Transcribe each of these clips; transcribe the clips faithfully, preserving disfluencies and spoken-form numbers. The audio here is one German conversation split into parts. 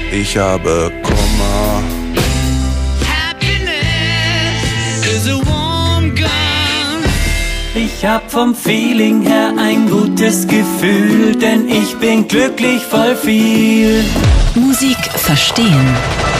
ich habe Kummer. Ich hab vom Feeling her ein gutes Gefühl, denn ich bin glücklich voll viel. Musik verstehen.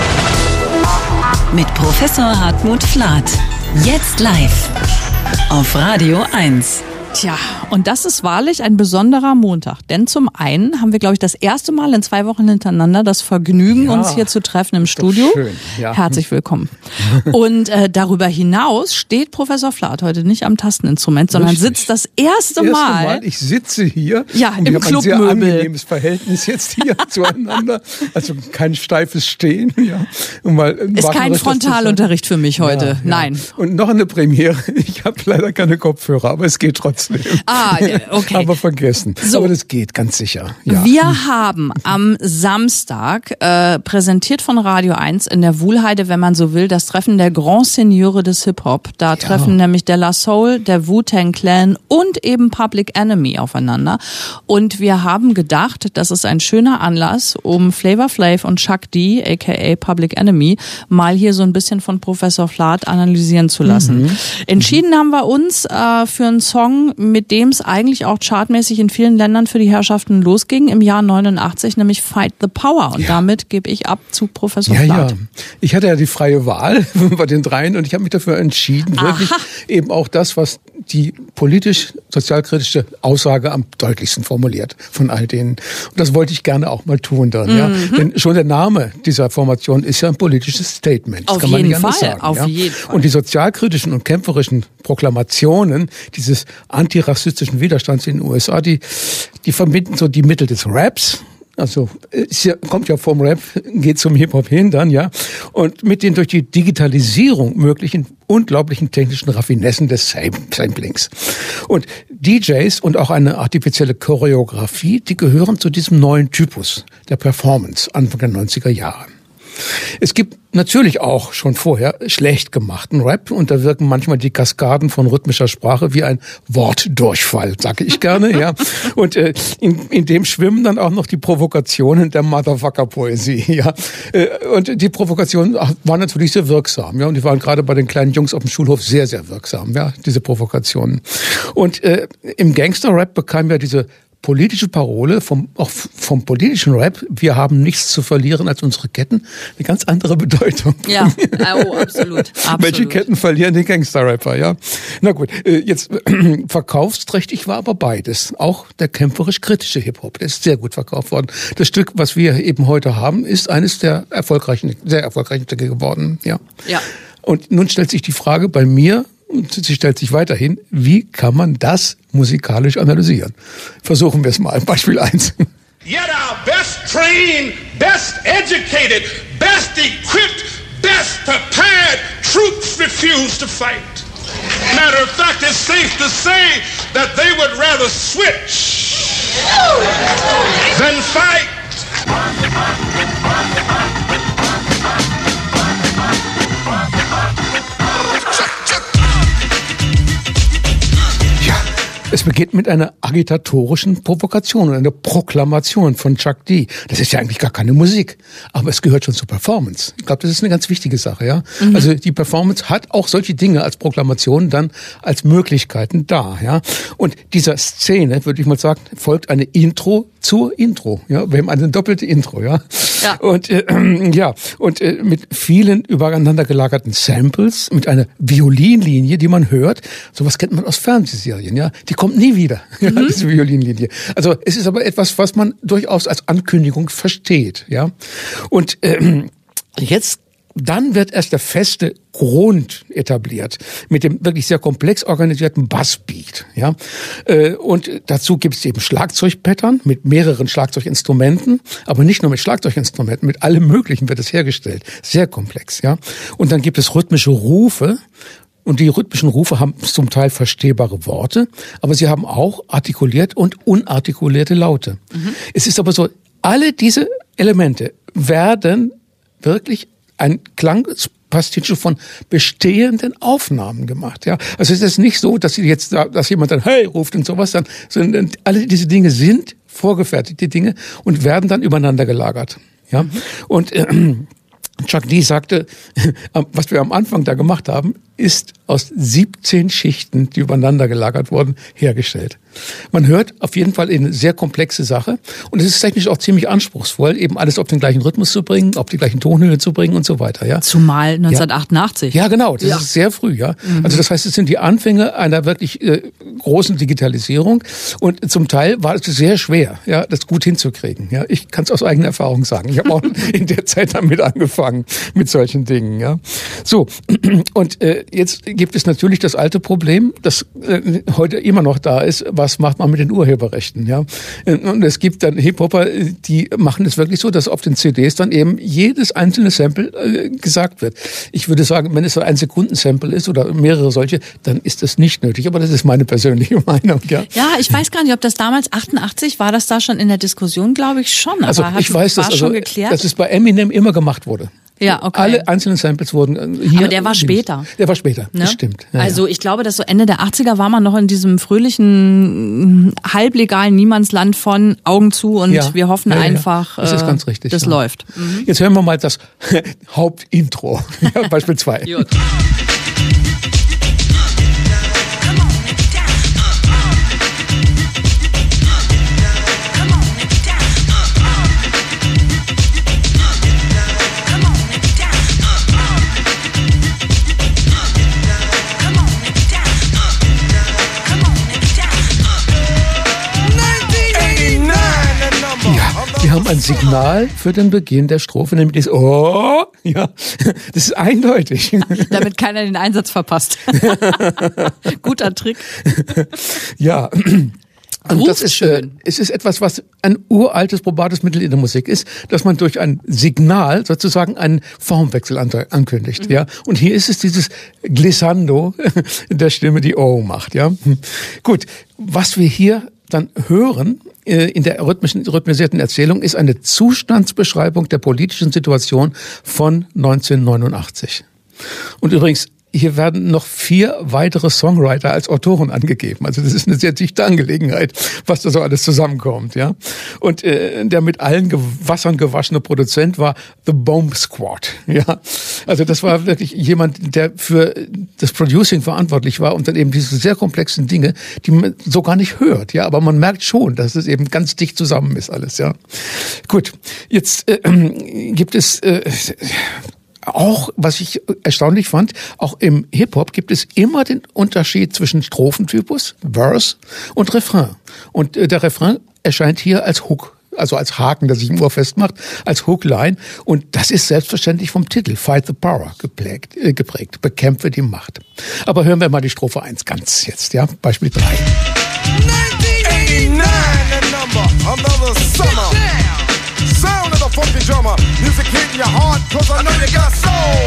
Mit Professor Hartmut Flath. Jetzt live auf Radio eins. Tja, und das ist wahrlich ein besonderer Montag. Denn zum einen haben wir, glaube ich, das erste Mal in zwei Wochen hintereinander das Vergnügen, ja, uns hier zu treffen im Studio. Schön, ja. Herzlich willkommen. Und äh, darüber hinaus steht Professor Flath heute nicht am Tasteninstrument, sondern Richtig. sitzt das erste, das erste Mal. Mal. Ich sitze hier. Ja, und im wir haben ein sehr Clubmöbel. angenehmes Verhältnis jetzt hier zueinander. Also kein steifes Stehen. Ja. Und mal ist kein Frontalunterricht für mich heute. Ja, ja. Nein. Und noch eine Premiere. Ich habe leider keine Kopfhörer, aber es geht trotzdem. Ah, okay. Aber vergessen. So. Aber das geht ganz sicher. Ja. Wir haben am Samstag, äh, präsentiert von Radio eins in der Wuhlheide, wenn man so will, das Treffen der Grand Seigneurs des Hip-Hop. Da Ja. treffen nämlich De La Soul, der Wu-Tang Clan und eben Public Enemy aufeinander. Und wir haben gedacht, das ist ein schöner Anlass, um Flavor Flav und Chuck D, aka Public Enemy, mal hier so ein bisschen von Professor Flath analysieren zu lassen. Mhm. Entschieden haben wir uns äh, für einen Song, mit dem es eigentlich auch chartmäßig in vielen Ländern für die Herrschaften losging, im Jahr neunundachtzig, nämlich Fight the Power. Und ja. damit gebe ich ab zu Professor ja, Flath. Ja, ich hatte ja die freie Wahl bei den dreien und ich habe mich dafür entschieden, Aha. wirklich eben auch das, was die politisch-sozialkritische Aussage am deutlichsten formuliert von all denen. Und das wollte ich gerne auch mal tun dann. Mhm. Ja. Denn schon der Name dieser Formation ist ja ein politisches Statement. Das auf kann man jeden nicht anders Fall, sagen. auf ja. jeden Fall. Und die sozialkritischen und kämpferischen Proklamationen dieses antirassistischen Widerstands in den U S A, die, die verbinden so die Mittel des Raps. Also es kommt ja vom Rap, geht zum Hip-Hop hin dann, ja. Und mit den durch die Digitalisierung möglichen unglaublichen technischen Raffinessen des Samplings. Und D Js und auch eine artifizielle Choreografie, die gehören zu diesem neuen Typus der Performance Anfang der neunziger Jahre. Es gibt natürlich auch schon vorher schlecht gemachten Rap und da wirken manchmal die Kaskaden von rhythmischer Sprache wie ein Wortdurchfall, sage ich gerne, ja. Und äh, in, in dem schwimmen dann auch noch die Provokationen der Motherfucker-Poesie, ja. Äh, und die Provokationen waren natürlich sehr wirksam, ja. Und die waren gerade bei den kleinen Jungs auf dem Schulhof sehr, sehr wirksam, ja, diese Provokationen. Und äh, im Gangster-Rap bekam ja diese politische Parole vom, auch vom politischen Rap, wir haben nichts zu verlieren als unsere Ketten, eine ganz andere Bedeutung. Ja, oh, absolut. absolut. Welche Ketten verlieren die Gangster-Rapper, ja? Na gut, jetzt verkaufsträchtig war aber beides. Auch der kämpferisch-kritische Hip-Hop, der ist sehr gut verkauft worden. Das Stück, was wir eben heute haben, ist eines der erfolgreichen, sehr erfolgreichen Stücke geworden, ja. Ja. Und nun stellt sich die Frage bei mir, und sie stellt sich weiterhin, wie kann man das musikalisch analysieren? Versuchen wir es mal. Beispiel eins. Yet our best trained, best educated, best equipped, best prepared troops refuse to fight. Matter of fact, it's safe to say that they would rather switch than fight. Es beginnt mit einer agitatorischen Provokation und einer Proklamation von Chuck D. Das ist ja eigentlich gar keine Musik, aber es gehört schon zur Performance. Ich glaube, das ist eine ganz wichtige Sache, ja. Mhm. Also die Performance hat auch solche Dinge als Proklamationen dann als Möglichkeiten da, ja. Und dieser Szene, würde ich mal sagen, folgt eine Intro zur Intro, ja. Wir haben eine doppelte Intro, ja. Ja. Und äh, ja und äh, mit vielen übereinander gelagerten Samples, mit einer Violinlinie, die man hört. Sowas kennt man aus Fernsehserien, ja. Die kommt nie wieder, ja, mhm. diese Violinlinie. Also es ist aber etwas, was man durchaus als Ankündigung versteht, ja. Und ähm, jetzt dann wird erst der feste Grund etabliert mit dem wirklich sehr komplex organisierten Bassbeat, ja. Und dazu gibt es eben Schlagzeugpattern mit mehreren Schlagzeuginstrumenten, aber nicht nur mit Schlagzeuginstrumenten, mit allem Möglichen wird es hergestellt, sehr komplex, ja. Und dann gibt es rhythmische Rufe. Und die rhythmischen Rufe haben zum Teil verstehbare Worte, aber sie haben auch artikuliert und unartikulierte Laute. Mhm. Es ist aber so, alle diese Elemente werden wirklich ein Klangpastiche von bestehenden Aufnahmen gemacht, ja. Also es ist nicht so, dass sie jetzt, dass jemand dann hey ruft und sowas dann, sondern alle diese Dinge sind vorgefertigte Dinge und werden dann übereinander gelagert. Ja, und äh, Chuck D sagte, was wir am Anfang da gemacht haben, ist aus siebzehn Schichten, die übereinander gelagert wurden, hergestellt. Man hört auf jeden Fall eine sehr komplexe Sache und es ist technisch auch ziemlich anspruchsvoll, eben alles auf den gleichen Rhythmus zu bringen, auf die gleichen Tonhöhe zu bringen und so weiter. Ja. Zumal neunzehnhundertachtundachtzig. Ja, genau, das ja. ist sehr früh. Ja. Mhm. Also das heißt, es sind die Anfänge einer wirklich äh, großen Digitalisierung und zum Teil war es sehr schwer, ja, das gut hinzukriegen. Ja. Ich kann es aus eigener Erfahrung sagen. Ich habe auch in der Zeit damit angefangen, mit solchen Dingen. Ja. So, und äh, jetzt gibt es natürlich das alte Problem, das äh, heute immer noch da ist, was macht man mit den Urheberrechten, ja? Und es gibt dann Hip-Hopper, die machen es wirklich so, dass auf den C Ds dann eben jedes einzelne Sample äh, gesagt wird. Ich würde sagen, wenn es so ein Sekundensample ist oder mehrere solche, dann ist das nicht nötig, aber das ist meine persönliche Meinung, ja. Ja, ich weiß gar nicht, ob das damals achtundachtzig war, das da schon in der Diskussion, glaube ich schon, aber also hat, ich weiß, war dass, schon also, geklärt? dass es bei Eminem immer gemacht wurde. Ja, okay. Alle einzelnen Samples wurden hier. Aber der war später. Der war später, ne? Das stimmt. Ja, also ja. ich glaube, dass so Ende der achtziger war man noch in diesem fröhlichen, halblegalen Niemandsland von Augen zu und ja. wir hoffen ja, ja, einfach, das ist ganz richtig. das ja. läuft. Mhm. Jetzt hören wir mal das Hauptintro, Beispiel zwei. Wir haben ein Signal für den Beginn der Strophe, nämlich das Oh, ja, das ist eindeutig. Damit keiner den Einsatz verpasst. Guter Trick. Ja. Und das ist, äh, es ist etwas, was ein uraltes, probates Mittel in der Musik ist, dass man durch ein Signal sozusagen einen Formwechsel an, ankündigt, mhm. ja. Und hier ist es dieses Glissando der Stimme, die Oh macht, ja. Gut. Was wir hier dann hören äh, in der rhythmischen, rhythmisierten Erzählung ist eine Zustandsbeschreibung der politischen Situation von neunzehnhundertneunundachtzig. Und übrigens, hier werden noch vier weitere Songwriter als Autoren angegeben. Also das ist eine sehr dichte Angelegenheit, was da so alles zusammenkommt, ja. Und äh, der mit allen Ge- Wassern gewaschene Produzent war The Bomb Squad, ja. Also das war wirklich jemand, der für das Producing verantwortlich war und dann eben diese sehr komplexen Dinge, die man so gar nicht hört, ja. Aber man merkt schon, dass es eben ganz dicht zusammen ist alles, ja. Gut, jetzt äh, gibt es äh, auch, was ich erstaunlich fand, auch im Hip-Hop gibt es immer den Unterschied zwischen Strophentypus, Verse und Refrain. Und äh, der Refrain erscheint hier als Hook, also als Haken, der sich im Ohr festmacht, als Hookline. Und das ist selbstverständlich vom Titel Fight the Power geprägt, äh, geprägt. Bekämpfe die Macht. Aber hören wir mal die Strophe eins ganz jetzt, ja? Beispiel drei. neunzehnhundertneunundachtzig, the number, another summer. Sound of the funky drummer, music hitting your heart, cause I know you got soul.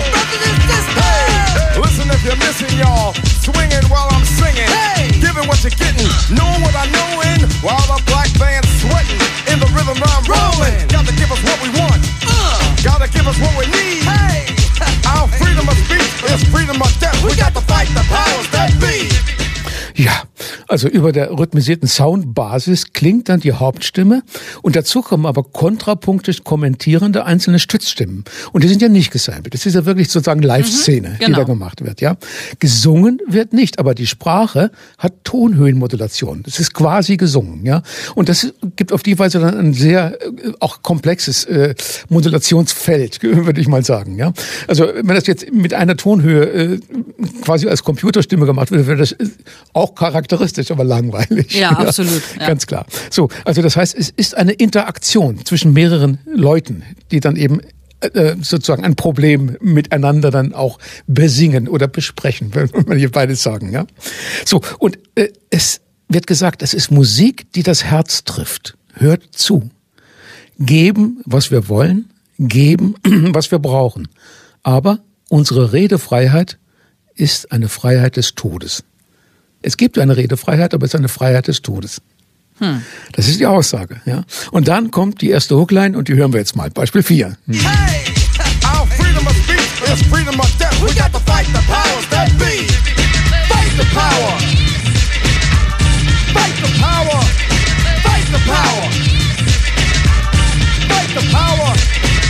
Hey, listen if you're missing, y'all, swinging while I'm singing, hey, giving what you're getting, knowing what I know in, while the black band's sweating, in the rhythm I'm rolling, gotta give us what we want, uh, gotta give us what we need, hey, our freedom of speech is freedom of death, we got to fight the powers that be. Ja, also über der rhythmisierten Soundbasis klingt dann die Hauptstimme und dazu kommen aber kontrapunktisch kommentierende einzelne Stützstimmen. Und die sind ja nicht gesampelt. Das ist ja wirklich sozusagen Live-Szene, mhm, genau, die da gemacht wird, ja. Gesungen wird nicht, aber die Sprache hat Tonhöhenmodulation. Das ist quasi gesungen, ja. Und das gibt auf die Weise dann ein sehr auch komplexes äh, Modulationsfeld, würde ich mal sagen, ja. Also wenn das jetzt mit einer Tonhöhe äh, quasi als Computerstimme gemacht wird, wäre das auch charakteristisch, aber langweilig. Ja, absolut. Ja, ganz klar. So, also das heißt, es ist eine Interaktion zwischen mehreren Leuten, die dann eben äh, sozusagen ein Problem miteinander dann auch besingen oder besprechen, wenn man hier beides sagen, ja. So, und äh, es wird gesagt, es ist Musik, die das Herz trifft. Hört zu. Geben, was wir wollen, geben, was wir brauchen. Aber unsere Redefreiheit ist eine Freiheit des Todes. Es gibt eine Redefreiheit, aber es ist eine Freiheit des Todes. Hm. Das ist die Aussage, ja. Und dann kommt die erste Hookline und die hören wir jetzt mal. Beispiel vier. Hm. Hey, our freedom of speech is freedom of death. We got to fight the powers that be. Fight the power. Fight the power. Fight the power. Fight the power.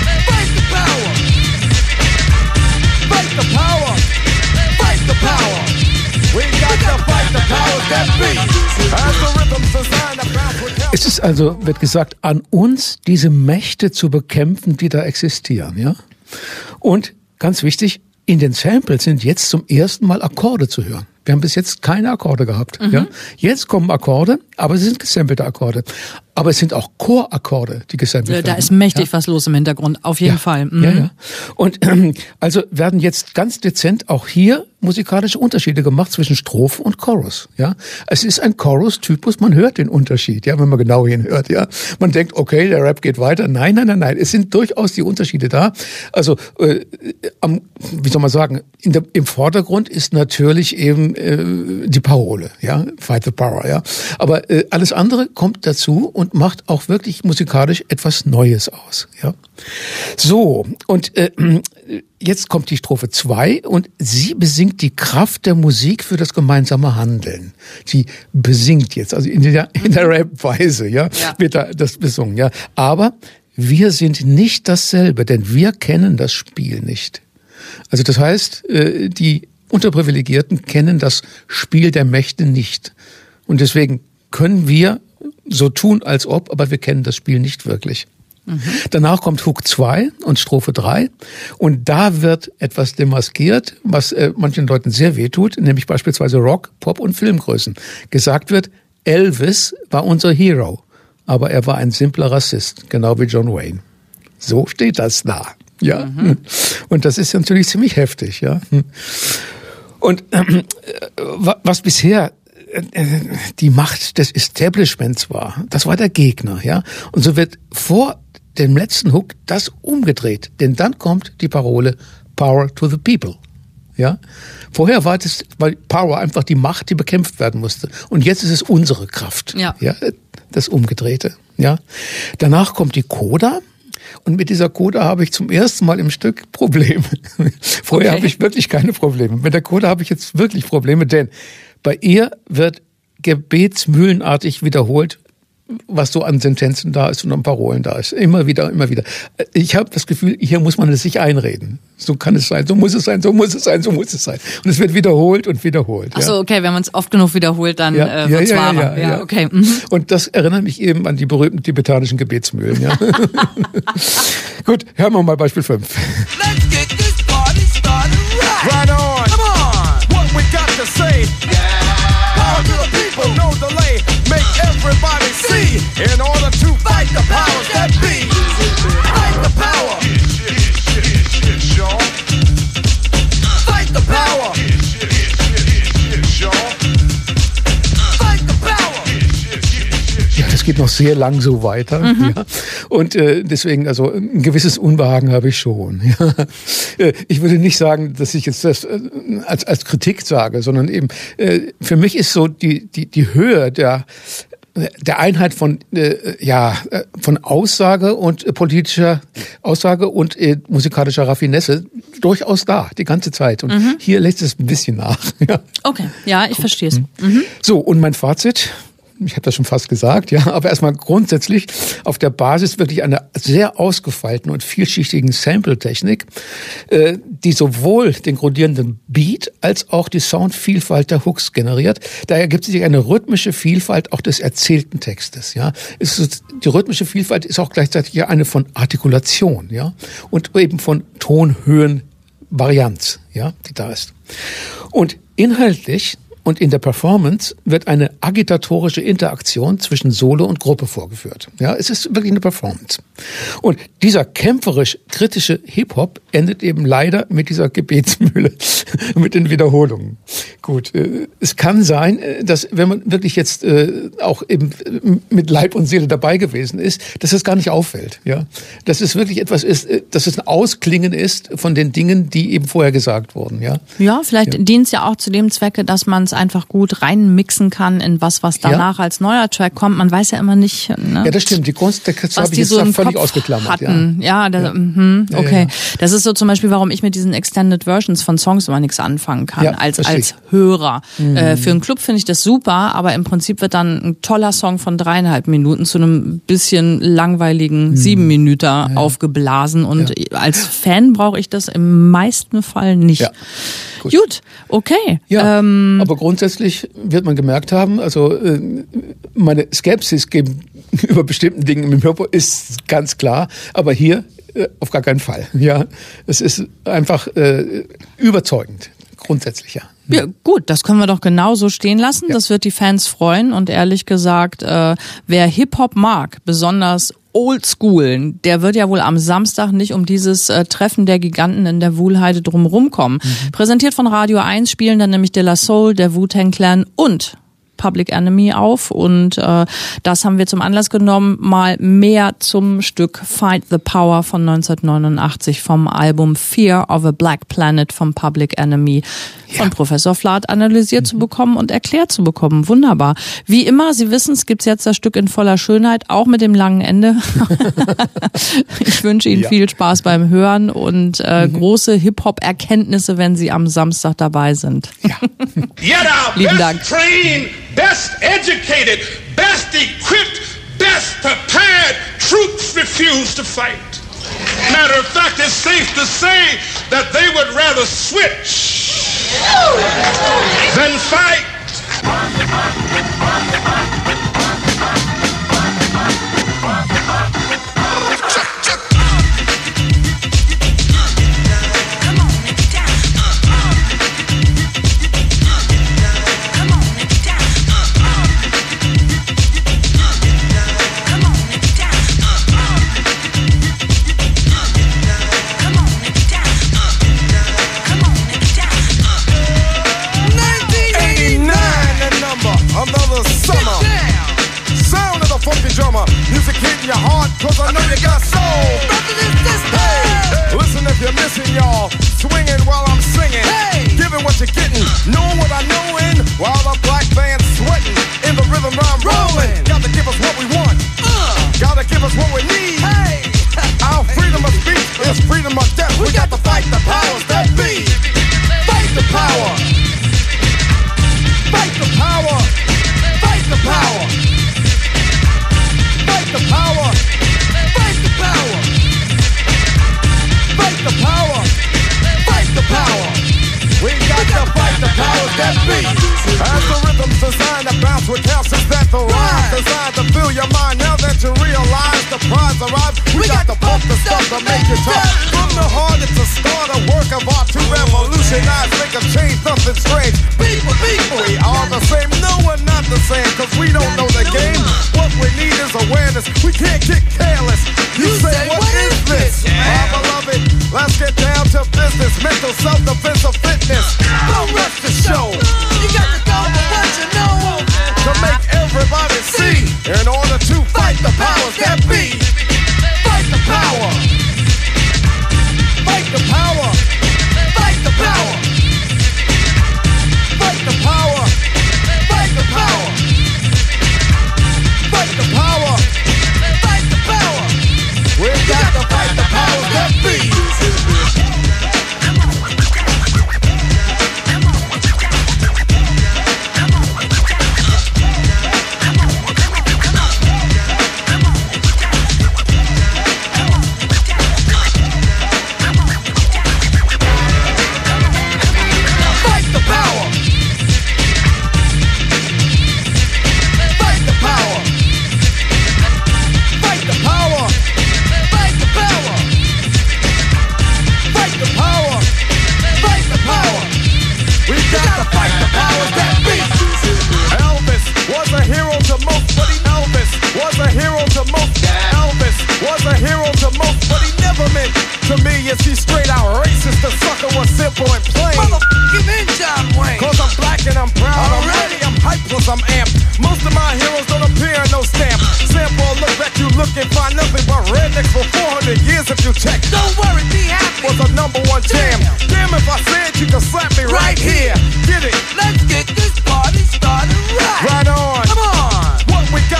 Jetzt also wird gesagt, an uns diese Mächte zu bekämpfen, die da existieren, ja. Und ganz wichtig, in den Samples sind jetzt zum ersten Mal Akkorde zu hören. Wir haben bis jetzt keine Akkorde gehabt. Mhm. Ja? Jetzt kommen Akkorde, aber es sind gesampelte Akkorde. Aber es sind auch Chorakkorde, die gesampelt werden. Da ist mächtig ja. was los im Hintergrund, auf jeden ja. Fall. Mhm. Ja, ja. Und ähm, also werden jetzt ganz dezent auch hier musikalische Unterschiede gemacht zwischen Strophe und Chorus. Ja, es ist ein Chorus-Typus, man hört den Unterschied, ja, wenn man genau hinhört. Ja, man denkt, okay, der Rap geht weiter. Nein, nein, nein, nein. Es sind durchaus die Unterschiede da. Also, äh, am, wie soll man sagen, in der, im Vordergrund ist natürlich eben äh, die Parole, ja, Fight the Power, ja. Aber äh, alles andere kommt dazu und macht auch wirklich musikalisch etwas Neues aus, ja. So, und äh, jetzt kommt die Strophe zwei und sie besingt die Kraft der Musik für das gemeinsame Handeln. Sie besingt jetzt, also in der, in der Rap-Weise, ja, ja, wird da das besungen, ja. Aber wir sind nicht dasselbe, denn wir kennen das Spiel nicht. Also das heißt, die Unterprivilegierten kennen das Spiel der Mächte nicht. Und deswegen können wir so tun, als ob, aber wir kennen das Spiel nicht wirklich. Mhm. Danach kommt Hook zwei und Strophe drei und da wird etwas demaskiert, was äh, manchen Leuten sehr wehtut, nämlich beispielsweise Rock, Pop und Filmgrößen. Gesagt wird, Elvis war unser Hero, aber er war ein simpler Rassist, genau wie John Wayne. So steht das da. Ja, mhm. Und das ist natürlich ziemlich heftig, ja. Und äh, was bisher die Macht des Establishments war, das war der Gegner, ja. Und so wird vor dem letzten Hook das umgedreht, denn dann kommt die Parole Power to the People, ja. Vorher war das, weil Power einfach die Macht, die bekämpft werden musste. Und jetzt ist es unsere Kraft, ja, ja, das Umgedrehte, ja. Danach kommt die Coda. Und mit dieser Coda habe ich zum ersten Mal im Stück Probleme. Vorher okay. habe ich wirklich keine Probleme. Mit der Coda habe ich jetzt wirklich Probleme, denn bei ihr wird gebetsmühlenartig wiederholt, was so an Sentenzen da ist und an Parolen da ist. Immer wieder, immer wieder. Ich habe das Gefühl, hier muss man es sich einreden. So kann es sein, so muss es sein, so muss es sein, so muss es sein. Und es wird wiederholt und wiederholt. Ach so, okay, wenn man es oft genug wiederholt, dann ja, äh, wird's ja, ja, wahrer. Ja, ja, ja, ja. Okay. Mhm. Und das erinnert mich eben an die berühmten tibetanischen Gebetsmühlen. Ja. Gut, hören wir mal Beispiel fünf. Let's get this party started right. Right on. Come on. What we got to say. Yeah. Power to the people, no delay. Make everybody see. In order to fight the powers that be. Fight the power. Fight the power. Fight the power. Ja, das geht noch sehr lang so weiter. Mhm. Ja. Und äh, deswegen, also ein gewisses Unbehagen habe ich schon. Ja. Ich würde nicht sagen, dass ich jetzt das äh, als, als Kritik sage, sondern eben, äh, für mich ist so die, die, die Höhe der der Einheit von äh, ja von Aussage und äh, politischer Aussage und äh, musikalischer Raffinesse durchaus da die ganze Zeit und mhm. hier lässt es ein bisschen nach. Ja. Okay, ja, ich verstehe es. Mhm. So, und mein Fazit, ich habe das schon fast gesagt, ja, aber erstmal grundsätzlich auf der Basis wirklich einer sehr ausgefeilten und vielschichtigen Sample-Technik, äh, die sowohl den grundierenden Beat als auch die Soundvielfalt der Hooks generiert. Da ergibt sich eine rhythmische Vielfalt auch des erzählten Textes, ja. Es ist, die rhythmische Vielfalt ist auch gleichzeitig eine von Artikulation, ja, und eben von Tonhöhenvarianz, ja, die da ist. Und inhaltlich und in der Performance wird eine agitatorische Interaktion zwischen Solo und Gruppe vorgeführt. Ja, es ist wirklich eine Performance. Und dieser kämpferisch-kritische Hip-Hop endet eben leider mit dieser Gebetsmühle, mit den Wiederholungen. Gut, äh, es kann sein, dass wenn man wirklich jetzt äh, auch eben mit Leib und Seele dabei gewesen ist, dass es gar nicht auffällt. Ja, dass es wirklich etwas ist, dass es ein Ausklingen ist von den Dingen, die eben vorher gesagt wurden. Ja, ja, vielleicht ja. dient es ja auch zu dem Zwecke, dass man es einfach gut reinmixen kann in was, was danach ja. als neuer Track kommt. Man weiß ja immer nicht, ne? Ja, das stimmt. Die Kunst der Künstler habe ich jetzt so völlig ausgeklammert. Hatten. Ja, ja, das, ja. Mh, okay. Ja, ja. Das ist so zum Beispiel, warum ich mit diesen Extended Versions von Songs immer nichts anfangen kann, ja, als als Hörer. Mhm. Äh, für einen Club finde ich das super, aber im Prinzip wird dann ein toller Song von dreieinhalb Minuten zu einem bisschen langweiligen mhm. sieben Minuten ja, ja. aufgeblasen und ja. als Fan brauche ich das im meisten Fall nicht. Ja. Gut. Gut, okay. Ja, ähm, aber grundsätzlich wird man gemerkt haben, also meine Skepsis über bestimmten Dingen im Hip-Hop, ist ganz klar. Aber hier äh, auf gar keinen Fall. Ja, es ist einfach äh, überzeugend, grundsätzlich, ja. Ja, gut, das können wir doch genauso stehen lassen. Ja. Das wird die Fans freuen. Und ehrlich gesagt, äh, wer Hip-Hop mag, besonders Oldschoolen, der wird ja wohl am Samstag nicht um dieses äh, Treffen der Giganten in der Wuhlheide drumherum kommen. Mhm. Präsentiert von Radio eins spielen dann nämlich De La Soul, der Wu-Tang Clan und Public Enemy auf und äh, das haben wir zum Anlass genommen, mal mehr zum Stück Fight the Power von neunzehnhundertneunundachtzig vom Album Fear of a Black Planet vom Public Enemy von ja. Professor Flath analysiert mhm. zu bekommen und erklärt zu bekommen. Wunderbar. Wie immer, Sie wissen, es gibt jetzt das Stück in voller Schönheit, auch mit dem langen Ende. Ich wünsche Ihnen ja. viel Spaß beim Hören und äh, mhm. große Hip-Hop-Erkenntnisse, wenn Sie am Samstag dabei sind. Ja. Lieben Dank. Trained, best educated, best equipped, best prepared troops refuse to fight. Matter of fact, it's safe to say that they would rather switch than fight. Another summer, sound of the funky drummer, music hitting your heart, cause I know you got soul. Hey, listen if you're missing y'all, swinging while I'm singing, hey, giving what you're getting, knowing what I know in, while the black band's sweating, in the rhythm I'm rolling, gotta give us what we want, uh, gotta give us what we need, hey, our freedom of speech is freedom of death, we got to fight the powers that be, fight the power, fight the power. Fight the power! Fight the power! Fight the power! Fight the power! Fight the power! We got to fight the powers that be! As the rhythm's designed to bounce with calcium that the rhyme designed to fill your mind. Now that you realize the prize arrives, we, we got, got to pump the stuff to make it tough. From the heart it's a start, a work of art to revolutionize, make a change, nothing strange. People, people, we are the same. No, we're not the same, cause we don't know the game. What we need is awareness. We can't get careless. You, you say, what, what is this? Yeah. My beloved, let's get down to business. Mental self-defense of fitness. Don't rush the show. You got to go for what you know. To make everybody see. In order to fight the powers that be. Fight the power. Fight the power. Fight the power. Fight the power. Fight the power. Fight the power. Fight the power. We got to fight the powers that be.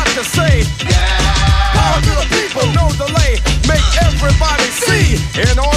In